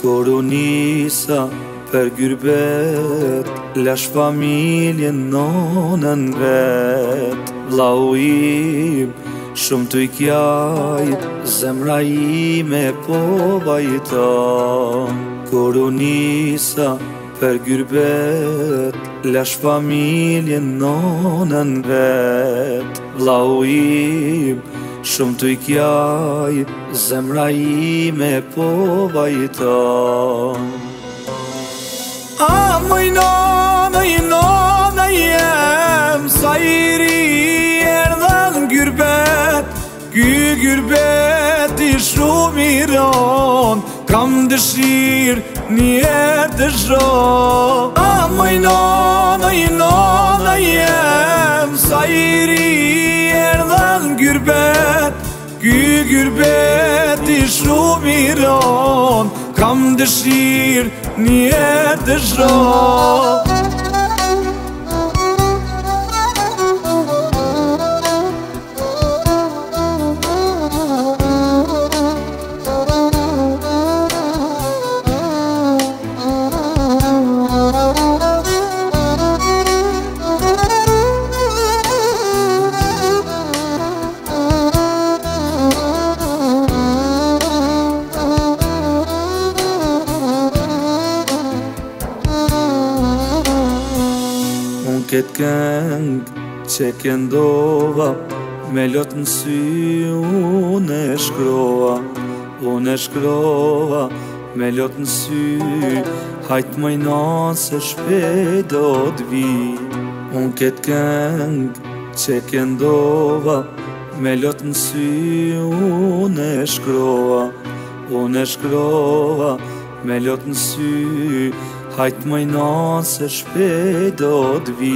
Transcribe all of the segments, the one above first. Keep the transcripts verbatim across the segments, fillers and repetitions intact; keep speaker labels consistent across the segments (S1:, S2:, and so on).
S1: Kur u nisa për gyrbet, lash familjen nonën vet. Vllau im, shumë t'u i kjaj, zemra ime po vajton. Kur u nisa për gyrbet, lash familjen nonën vet. Vllau im, shumë t'u i kjaj, zemra ime po vajton. A mëj nona i nona jem, sa i ri erdhen gyrbet. Ky gyrbet i shumë i ron, kam dëshirë njerë të zho. A mëj nona i nona jem, sa i ri erdhen gyrbet. Ky gyrbet i shumë i ron, kam dëshirë njerë të zho. Këtë këngë që këndova, me lot në sy unë e shkrova. Unë e shkrova, me lot në sy, hajt mëj nanë se shpejt do t'vi. Unë këtë këngë që këndova, me lot në sy unë e shkrova. Unë e shkrova, me lot në sy, hajt mëj nanë se shpejt do t'vi.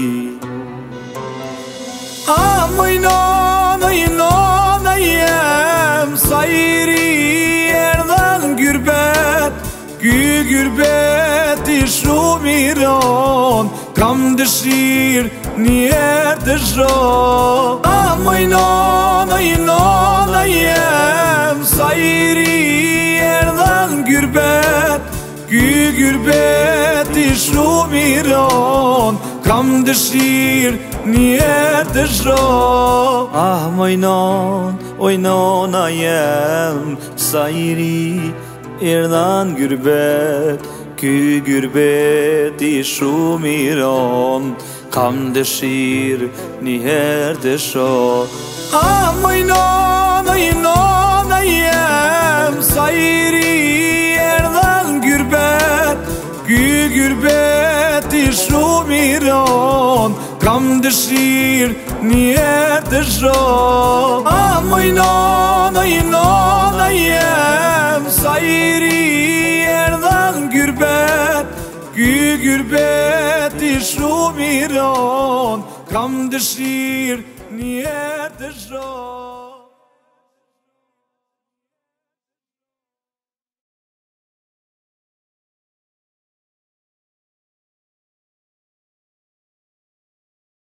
S1: A mëj nona i nona jem, sa i ri erdhen gyrbet. Ky gyrbet i shumë i ron, kam dëshirë njerë të zho. A mëj nona i nona jem, sa i ri erdhen gyrbet. Ky gyrbet i shumë i ron, kam dëshirë njerë të zho. Ah, moj non, oj nona jem, sa i ri erdhen gyrbet. Ky gyrbet i shumë i ron, kam dëshirë njerë të zho. Ah, moj non, oj nona jem, sa i ri erdhen gyrbet. Ky gyrbet i shumë i ron, kam dëshirë njerë të zho. A mëj nona i nona jem, sa i ri erdhen gyrbet. Ky gyrbet i shumë i ron, kam dëshirë njerë të zho.